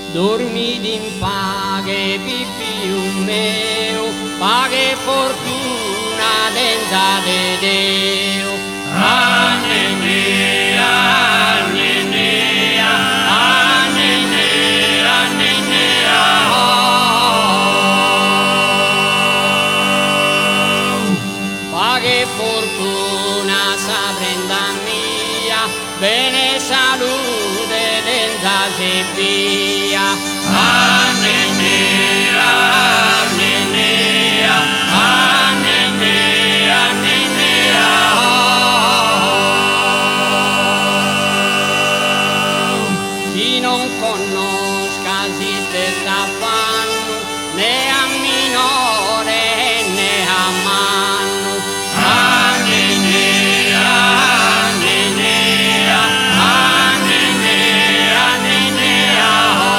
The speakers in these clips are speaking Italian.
Dormiti in pace, figlio mio, pace fortuna senza di Dio. Annenea, annenea, annenea, annenea. Pace fortuna sa prenda mia, bene salute senza si via. Annenea, annenea, annenea, annenea. Chi non conosca si sta fanno, né a minore né a manno. Annenea, annenea, annenea, annenea.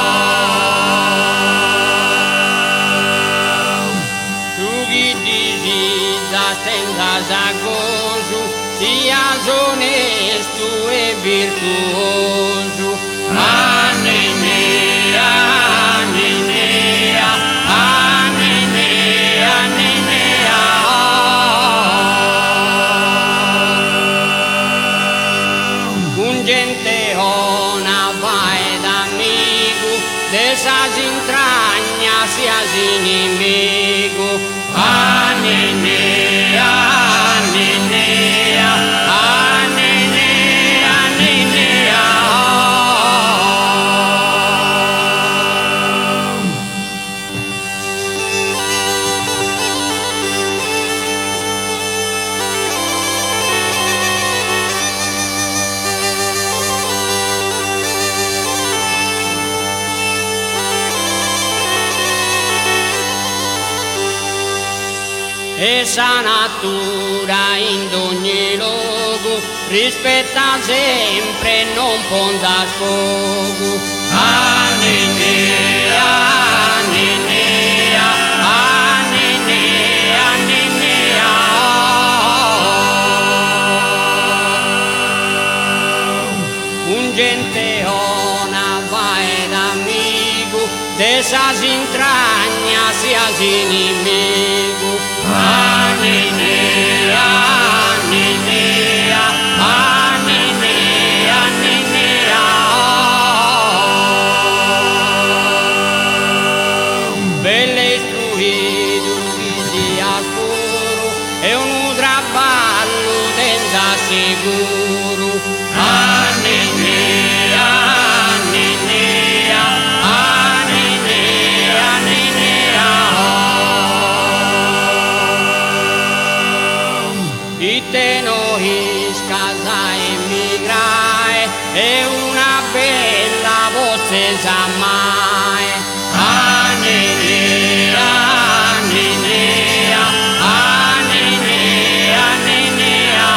Tu chi disida senza sagoso, sia onesto e virtuoso. Annenea, annenea, annenea, annenea. Un gente ona vai d'amico, de sa intragna sia inimico. Annenea, annenea, annenea, annenea. Essa natura in ogni luogo rispetta sempre e non ponda sfogo. Annenea, annenea, annenea, annenea. Un gente ona vai d'amico, de sa intragna sia inimico. Annenea, annenea, annenea, annenea. Belle istruito chi sia puro è un traballo senza sicuro. Annenea, annenea, annenea, annenea. Ite noi scasa emigrae è una bella voce sa mai. Annenea, annenea, annenea, annenea.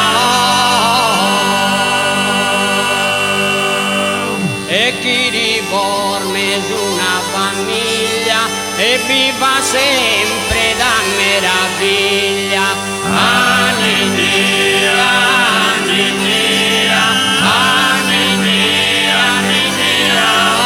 E chi riforme su una famiglia e viva sempre da meraviglia. Annenea, annenea, annenea, annenea.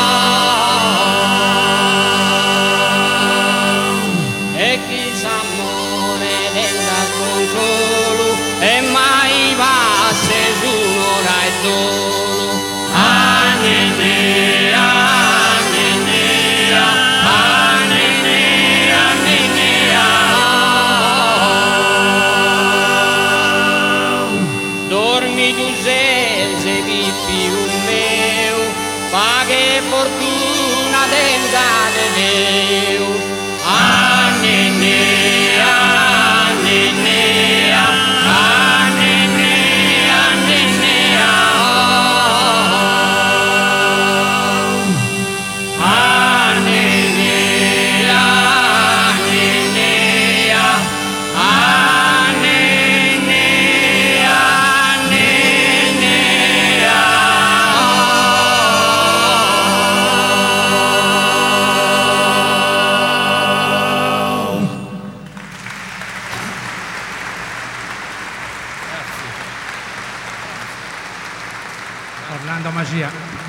E chi s'amore senza consolo e mai va se su un'ora e solo. Annenea, annenea, annenea, annenea. Dormi tu sei più mio, pache fortuna senza di Dio. Annenea, annenea, annenea, annenea. Annenea, annenea, annenea, annenea. Orlando Magia.